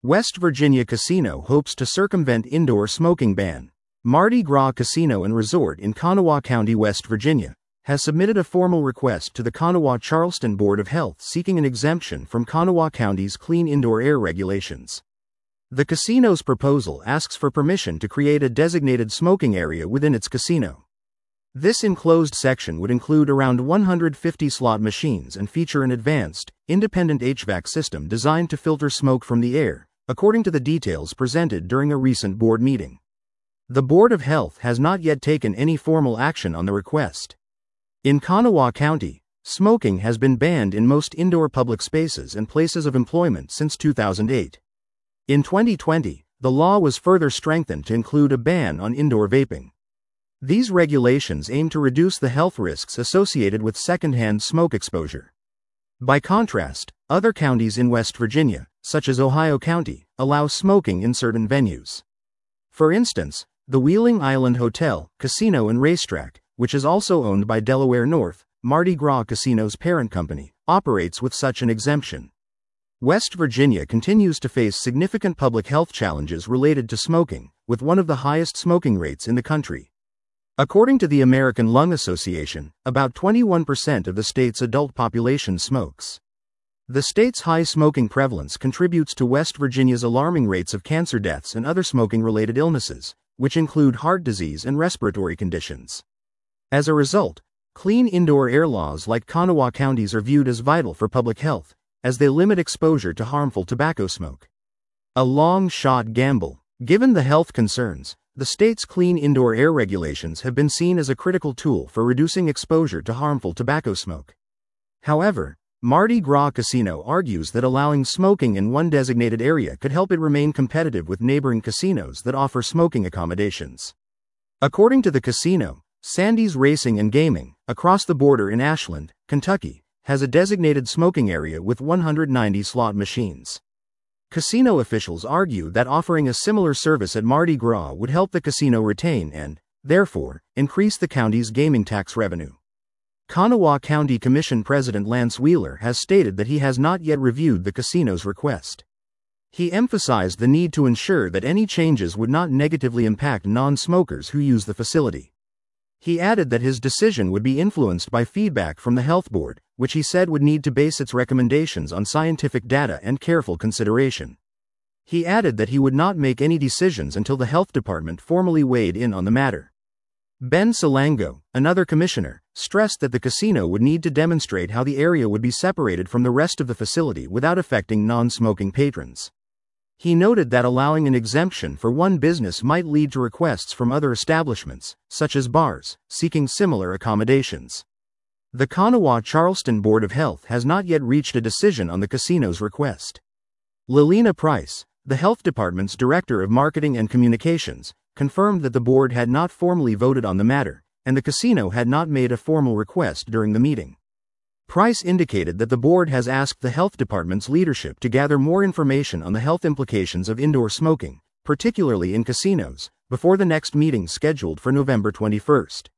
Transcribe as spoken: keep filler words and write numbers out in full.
West Virginia casino hopes to circumvent indoor smoking ban. Mardi Gras Casino and Resort in Kanawha County, West Virginia, has submitted a formal request to the Kanawha-Charleston Board of Health seeking an exemption from Kanawha County's clean indoor air regulations. The casino's proposal asks for permission to create a designated smoking area within its casino. This enclosed section would include around one hundred fifty slot machines and feature an advanced, independent H V A C system designed to filter smoke from the air, according to the details presented during a recent board meeting. The Board of Health has not yet taken any formal action on the request. In Kanawha County, smoking has been banned in most indoor public spaces and places of employment since two thousand eight. In twenty twenty, the law was further strengthened to include a ban on indoor vaping. These regulations aim to reduce the health risks associated with secondhand smoke exposure. By contrast, other counties in West Virginia, such as Ohio County, allow smoking in certain venues. For instance, the Wheeling Island Hotel, Casino and Racetrack, which is also owned by Delaware North, Mardi Gras Casino's parent company, operates with such an exemption. West Virginia continues to face significant public health challenges related to smoking, with one of the highest smoking rates in the country. According to the American Lung Association, about twenty-one percent of the state's adult population smokes. The state's high smoking prevalence contributes to West Virginia's alarming rates of cancer deaths and other smoking-related illnesses, which include heart disease and respiratory conditions. As a result, clean indoor air laws like Kanawha County's are viewed as vital for public health, as they limit exposure to harmful tobacco smoke. A long-shot gamble. Given the health concerns, the state's clean indoor air regulations have been seen as a critical tool for reducing exposure to harmful tobacco smoke. However, Mardi Gras Casino argues that allowing smoking in one designated area could help it remain competitive with neighboring casinos that offer smoking accommodations. According to the casino, Sandy's Racing and Gaming, across the border in Ashland, Kentucky, has a designated smoking area with one hundred ninety slot machines. Casino officials argue that offering a similar service at Mardi Gras would help the casino retain and, therefore, increase the county's gaming tax revenue. Kanawha County Commission President Lance Wheeler has stated that he has not yet reviewed the casino's request. He emphasized the need to ensure that any changes would not negatively impact non-smokers who use the facility. He added that his decision would be influenced by feedback from the Health Board, which he said would need to base its recommendations on scientific data and careful consideration. He added that he would not make any decisions until the Health Department formally weighed in on the matter. Ben Salango, another commissioner, stressed that the casino would need to demonstrate how the area would be separated from the rest of the facility without affecting non-smoking patrons. He noted that allowing an exemption for one business might lead to requests from other establishments, such as bars, seeking similar accommodations. The Kanawha-Charleston Board of Health has not yet reached a decision on the casino's request. Lilina Price, the Health Department's Director of Marketing and Communications, confirmed that the board had not formally voted on the matter, and the casino had not made a formal request during the meeting. Price indicated that the board has asked the Health Department's leadership to gather more information on the health implications of indoor smoking, particularly in casinos, before the next meeting scheduled for November twenty-first.